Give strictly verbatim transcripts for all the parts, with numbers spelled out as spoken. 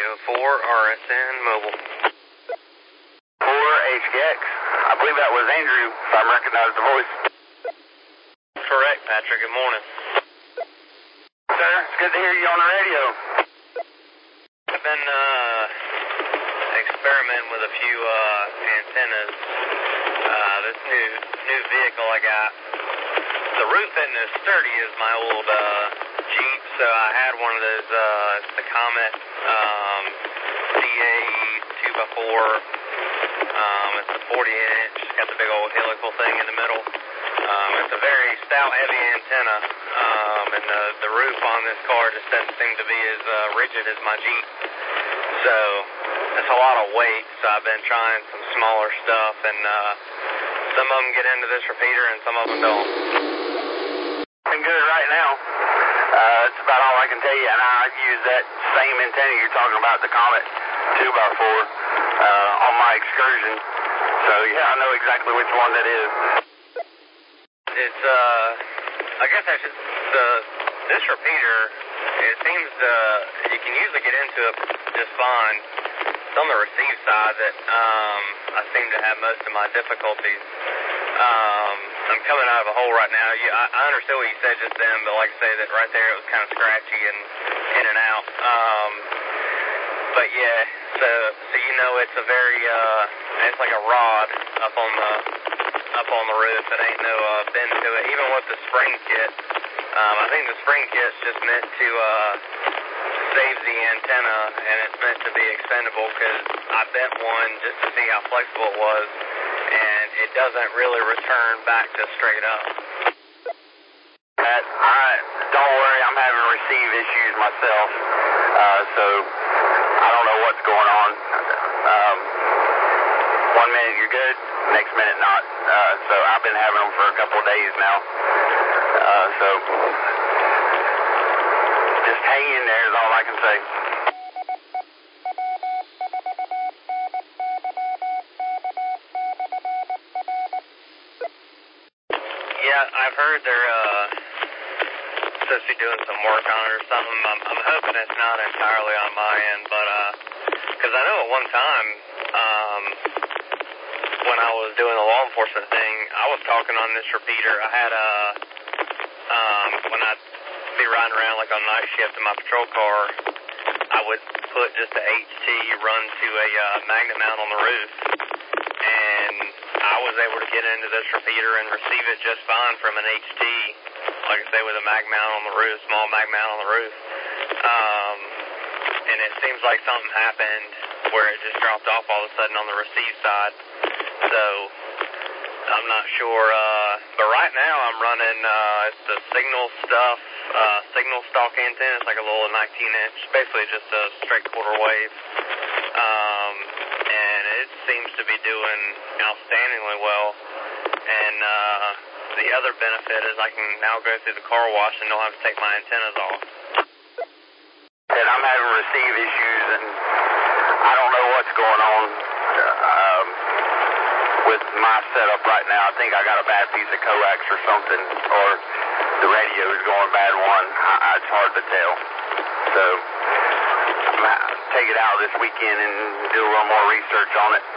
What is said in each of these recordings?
O four R S N Mobile. four H K X. I believe that was Andrew, if I recognize the voice. Correct, Patrick. Good morning. Sir, it's good to hear you on the radio. I've been uh, experimenting with a few uh, antennas. Uh, this new new vehicle I got, the roof isn't as sturdy as my old uh, Jeep, so I had one of those, uh, it's the Comet um, C A two by four. Um, it's a forty inch, got the big old helical thing in the middle. Um, it's a very stout, heavy antenna, um, and the, the roof on this car just doesn't seem to be as uh, rigid as my Jeep. So it's a lot of weight, so I've been trying some smaller stuff, and uh, some of them get into this repeater and some of them don't. Been good right now. Uh, that's about all I can tell you, and I use that same antenna you're talking about, the Comet two by four, uh, on my excursion. So yeah, I know exactly which one that is. It's, uh, I guess I should, the, this repeater, it seems to, you can usually get into it just fine. It's on the receive side that, um, I seem to have most of my difficulties. Um, I'm coming out of a hole right now. You, I, I understood what you said just then, but like I say, that right there, it was kind of scratchy and in and out. Um, but yeah, so, so you know, it's a very, uh, it's like a rod up on the, up on the roof. It ain't no uh, bend to it. Even with the spring kit, um, I think the spring kit's just meant to uh, save the antenna, and it's meant to be expendable because I bent one just to see how flexible it was, and it doesn't really return back to straight up. That, I, don't worry, I'm having receive issues myself, uh, so I don't know what's going on. Um, one minute you're good, next minute not. Uh, so I've been having them for a couple of days now. Uh, so just hang in there is all I can say. Yeah, I've heard they're uh, supposed to be doing some work on it or something. I'm, I'm hoping it's not entirely on my end, but because uh, I know at one time, um, when I was doing the law enforcement thing, I was talking on this repeater. I had a, um, when I'd be riding around like on night shift in my patrol car, I would put just a H T run to a uh, magnet mount on the roof, and I was able to get into this repeater and receive it just fine from an H T, like I say, with a mag mount on the roof, small mag mount on the roof. Um, and it seems like something happened where it just dropped off all of a sudden on the receive side. So I'm not sure, uh, but right now I'm running, uh, it's the signal stuff, uh, signal stock antenna. It's like a little nineteen inch, basically just a straight quarter wave. Um, and it seems to be doing outstandingly well. And, uh, the other benefit is I can now go through the car wash and don't have to take my antennas off. And I'm having receive issues, and I don't know what's going on. Um, with my setup right now, I think I got a bad piece of coax or something, or the radio is going bad one. I, it's hard to tell. So I'm going to take it out this weekend and do a little more research on it.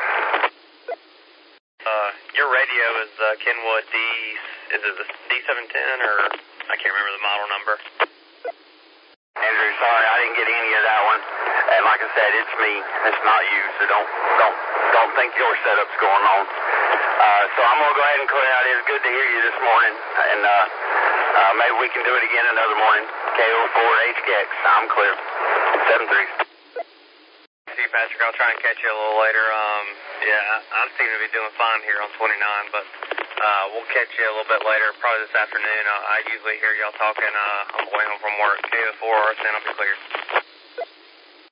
Uh, your radio is uh, Kenwood D, is it the D seven ten, or I can't remember the model number. Andrew, sorry, I didn't get any of that one. And like I said, it's me. It's not you, so don't don't don't think your setup's going on. Uh, so I'm gonna go ahead and clear out. It's good to hear you this morning, and uh, uh, maybe we can do it again another morning. K O four H K X. I'm clear. Seven three. See, Patrick, I'll try and catch you a little later. Um, yeah, I seem to be doing fine here on twenty-nine, but uh, we'll catch you a little bit later, probably this afternoon. I, I usually hear y'all talking uh, on the way home from work. K O four R S N, I'll be clear.